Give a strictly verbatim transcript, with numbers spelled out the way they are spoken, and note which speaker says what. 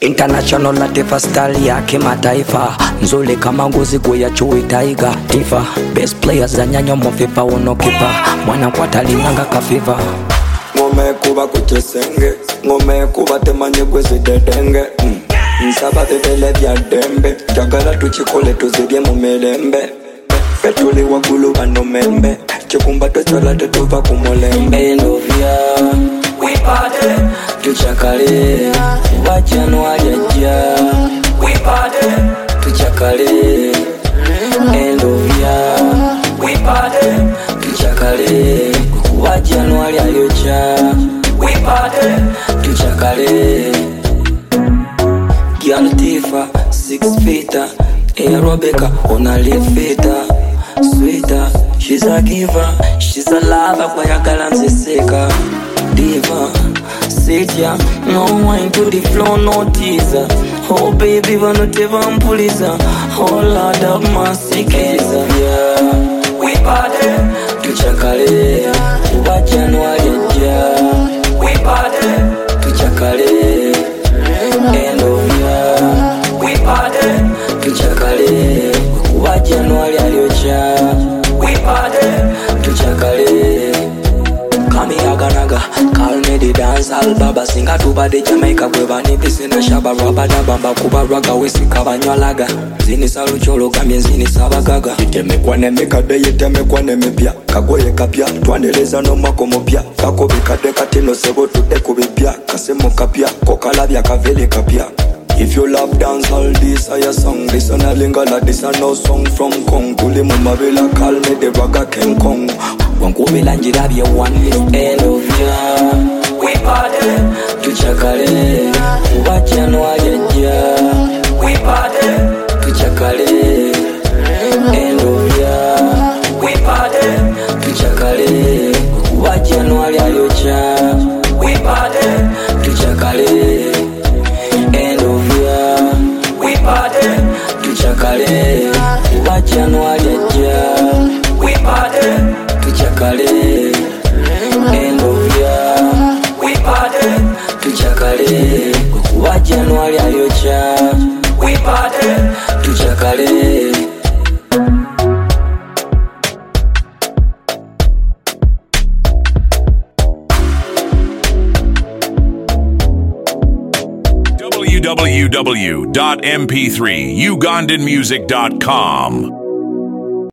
Speaker 1: International Latifa style ya kimataifa, nzuri kama ngozi kuya chui taiga tifa. Best players za nyanyo mofifa uno kipa, mwana kwa talinanga kafiva.
Speaker 2: Ngome kuba kuchesenge, ngome kuba temanye kwezi dedenge mm. Nsaba bebele vya dembe, jagala tuchikole tuzidye mumelembe. Petuli wakulu bano membe, chikumba tochola tutuva kumolembe.
Speaker 1: Endovia, we party, tuchakale, wa Januari ya we party, tuchakale. Endovia, we party, tuchakale, wa Januari ya we party, tuchakale. Girl Tifa, six feeter, aerobica, ona lifita. Sweeter, she's a giver, she's a lover, kwa ya galanzi seka. Diva, sit ya, no wine to the floor, no teaser. Oh baby, vanoteva mpuliza, oh lord of mercy, keza. Yeah, we party, tuchakale, wa Januari ya we party, tuchakale. End of year, we party, tuchakale. Wa Januari aliocha, we party, tuchakale. Kami aganaga, call me the dance al baba. Singa tuba de Jamaica, kweba nipisi na shaba. Rabada bamba kuba raga, wisi kabanywa laga. Zini salu cholo kambye zini sabagaga.
Speaker 2: Iteme kwa neme kade, iteme kwa neme pia. Kagoye kapia, tuaneleza no makomo pia. Kako bikade katino sebo tude kubipia. Kasemo kapia, kokalabia kavele kapia. If you love dance all this are your song. This on a lingala, this a no song from Kong. Kuli mumabila call me the raga King Kong.
Speaker 1: Wankubila njirabi ya one is end of year. We party, tuchakale. Wa Januari ya we party, tuchakale. End of year. We party, tuchakale. Wa Januari ya we party, tuchakale. End of year, we party, tuchakale. Wa Januari ya we party, tuchakale. End of year, we party, tuchakale. Wa Januari ya we party, tuchakale.
Speaker 3: w w w dot m p three ugandan music dot com